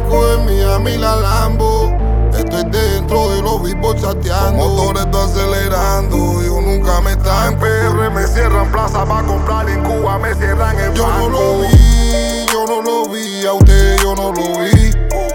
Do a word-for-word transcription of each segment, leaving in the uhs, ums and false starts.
parezco en Miami la Lambo. Estoy dentro de los billboards chateando. Motores están acelerando, yo nunca me estanco. En P R me cierran plaza para comprar, en Cuba me cierran el Yo banco. no lo vi, yo no lo vi, a usted yo no lo vi.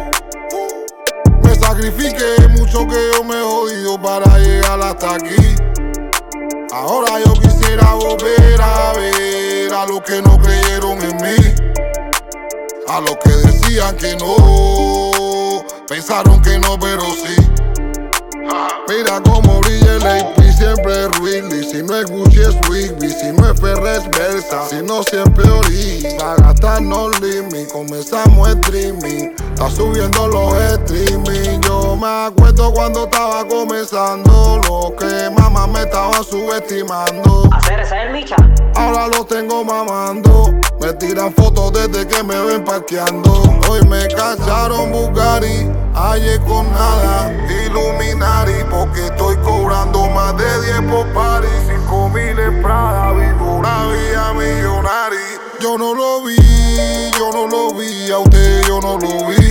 Me sacrifiqué mucho que yo me he jodido para llegar hasta aquí. Ahora yo quisiera volver a ver a los que no creyeron en mí, a los que decían que no, pensaron que no, pero sí. Mira cómo brilla el A P, siempre es Willy. Si no es Gucci es Wigby, si no es Ferrer es Versa, si no siempre Ori. A gastar no limit, comenzamos el streaming. Está subiendo los streaming. Yo me acuerdo cuando estaba comenzando, lo que mamá me estaba subestimando. Hacer ese es el Micha. Ahora lo tengo mamando. Me tiran fotos desde que me ven parqueando. Hoy me cacharon Bugatti, ayer con nada. Illuminati, porque estoy cobrando más de diez por party. Cinco mil en Prada, vivo Una vida millonaria. Yo no lo vi, yo no lo vi, a usted yo no lo vi.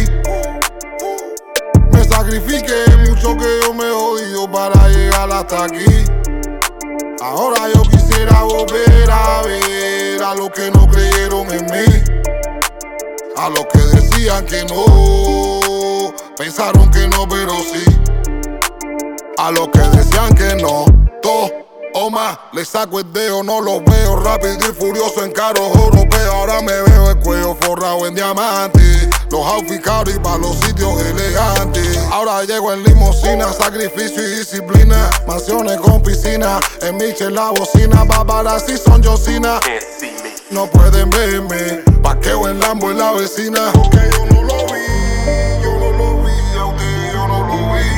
Me sacrifiqué mucho que yo me he jodido para llegar hasta aquí. Ahora yo quisiera volver a ver a los que no creyeron en mí, a los que decían que no, pensaron que no, pero sí. A los que decían que no, todo o más, le saco el dedo, no los veo. Rápido y furioso en carros europeos. Ahora me veo el cuello forrado en diamantes, los outfits caros y pa' los sitios elegantes. Ahora llego en limusina, sacrificio y disciplina. Mansiones con piscina, en Michel la bocina. Paparazzi son Josina, no pueden verme, parqueo en Lambo en la vecina. Porque yo no lo vi, yo no lo vi, a usted yo no lo vi.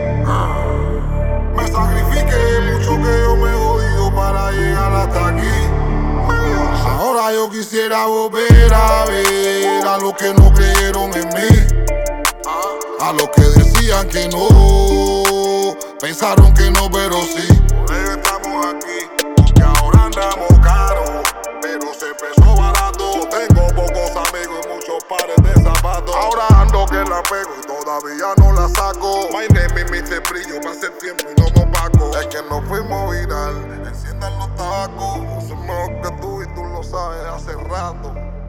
Me sacrifiqué mucho que yo me he jodido para llegar hasta aquí. Ahora yo quisiera volver a ver a los que no creyeron en mí, a los que decían que no, pensaron que no, pero sí. Por ello estamos aquí, porque ahora andamos caros, pero se empezó barato. Tengo pocos amigos y muchos pares de zapatos. Ahora ando que la pego y todavía no la saco. My name is mister Brillo, va a ser tiempo y no me opaco. Es que nos fuimos viral, enciendan los tabacos. Soy mejor que tú y tú lo sabes hace rato.